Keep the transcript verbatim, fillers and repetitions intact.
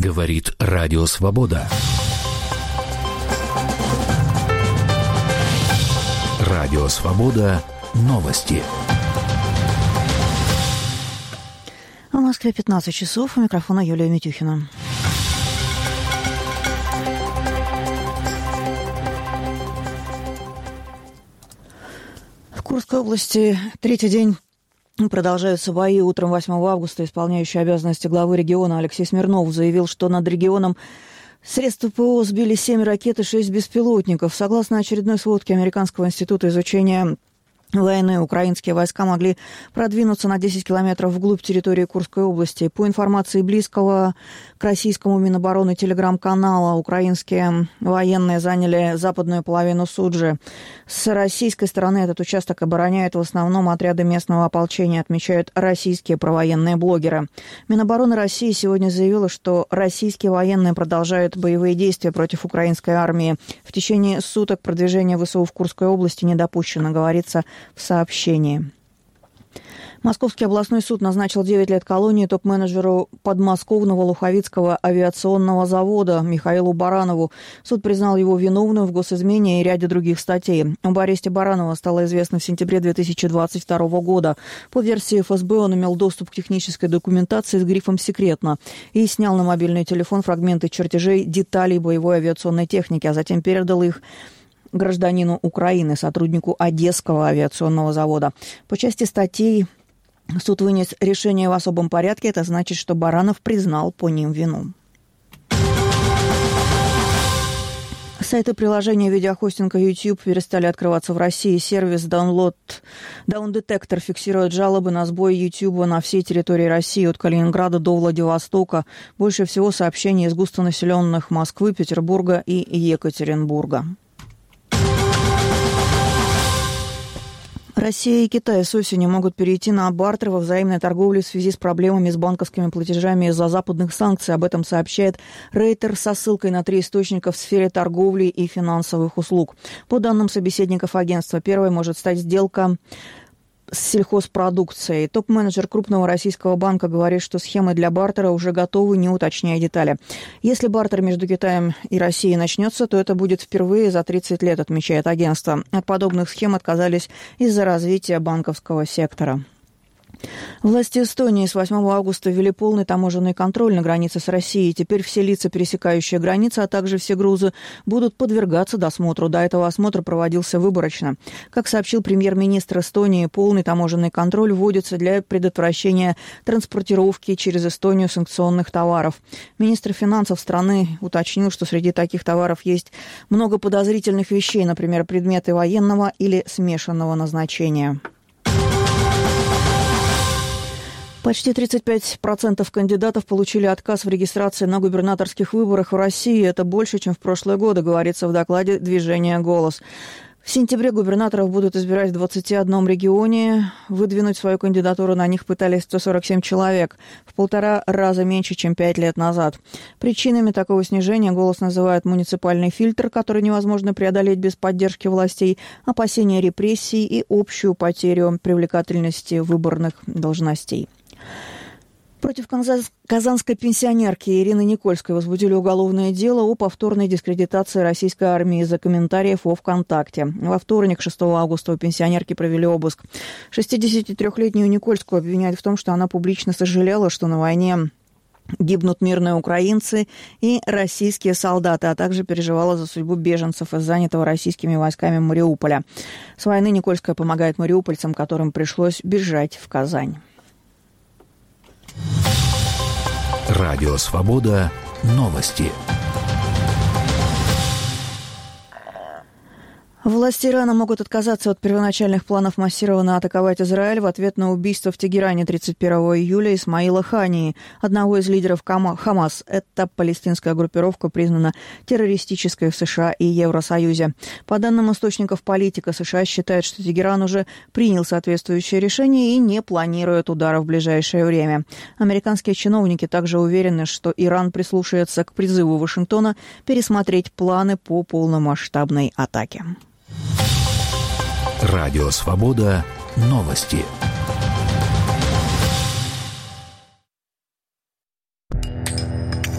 Говорит Радио Свобода. Радио Свобода. Новости. В Москве пятнадцать часов. У микрофона Юлия Митюхина. В Курской области третий день продолжаются бои. Утром восьмого августа исполняющий обязанности главы региона Алексей Смирнов заявил, что над регионом средства ПВО сбили семь ракет и шесть беспилотников. Согласно очередной сводке Американского института изучения войны, украинские войска могли продвинуться на десять километров вглубь территории Курской области. По информации близкого к российскому Минобороны телеграм-канала, украинские военные заняли западную половину Суджи. С российской стороны этот участок обороняют в основном отряды местного ополчения, отмечают российские провоенные блогеры. Минобороны России сегодня заявила, что российские военные продолжают боевые действия против украинской армии. В течение суток продвижение ВСУ в Курской области не допущено, говорится в сообщении. Московский областной суд назначил девять лет колонии топ-менеджеру подмосковного Луховицкого авиационного завода Михаилу Баранову. Суд признал его виновным в госизмене и ряде других статей. Об аресте Баранова стало известно в сентябре две тысячи двадцать второго года. По версии эф эс бэ, он имел доступ к технической документации с грифом «секретно» и снял на мобильный телефон фрагменты чертежей деталей боевой авиационной техники, а затем передал их гражданину Украины, сотруднику Одесского авиационного завода. По части статей суд вынес решение в особом порядке. Это значит, что Баранов признал по ним вину. Сайты приложения видеохостинга YouTube перестали открываться в России. Сервис Download, Down Detector фиксирует жалобы на сбой YouTube на всей территории России, от Калининграда до Владивостока. Больше всего сообщений из густонаселенных Москвы, Петербурга и Екатеринбурга. Россия и Китай с осени могут перейти на бартер во взаимной торговле в связи с проблемами с банковскими платежами из-за западных санкций. Об этом сообщает Рейтер со ссылкой на три источника в сфере торговли и финансовых услуг. По данным собеседников агентства, первой может стать сделка с сельхозпродукцией. Топ-менеджер крупного российского банка говорит, что схемы для бартера уже готовы, не уточняя детали. Если бартер между Китаем и Россией начнется, то это будет впервые за тридцать лет, отмечает агентство. От подобных схем отказались из-за развития банковского сектора. Власти Эстонии с восьмого августа ввели полный таможенный контроль на границе с Россией. Теперь все лица, пересекающие границы, а также все грузы, будут подвергаться досмотру. До этого осмотр проводился выборочно. Как сообщил премьер-министр Эстонии, полный таможенный контроль вводится для предотвращения транспортировки через Эстонию санкционных товаров. Министр финансов страны уточнил, что среди таких товаров есть много подозрительных вещей, например, предметы военного или смешанного назначения. Почти тридцать пять процентов кандидатов получили отказ в регистрации на губернаторских выборах в России. Это больше, чем в прошлые годы, говорится в докладе движения «Голос». В сентябре губернаторов будут избирать в двадцати одном регионе. Выдвинуть свою кандидатуру на них пытались сто сорок семь человек, в полтора раза меньше, чем пять лет назад. Причинами такого снижения «Голос» называет муниципальный фильтр, который невозможно преодолеть без поддержки властей, опасения репрессий и общую потерю привлекательности выборных должностей. Против казанской пенсионерки Ирины Никольской возбудили уголовное дело о повторной дискредитации российской армии из-за комментариев о ВКонтакте. Во вторник, шестого августа, у пенсионерки провели обыск. шестидесятитрёхлетнюю Никольскую обвиняют в том, что она публично сожалела, что на войне гибнут мирные украинцы и российские солдаты, а также переживала за судьбу беженцев из занятого российскими войсками Мариуполя. С войны Никольская помогает мариупольцам, которым пришлось бежать в Казань. Радио Свобода. Новости. Власти Ирана могут отказаться от первоначальных планов массированно атаковать Израиль в ответ на убийство в Тегеране тридцать первого июля Исмаила Хании, одного из лидеров Хамас. Эта палестинская группировка признана террористической в США и Евросоюзе. По данным источников политика, США считает, что Тегеран уже принял соответствующее решение и не планирует удара в ближайшее время. Американские чиновники также уверены, что Иран прислушается к призыву Вашингтона пересмотреть планы по полномасштабной атаке. Радио Свобода. Новости.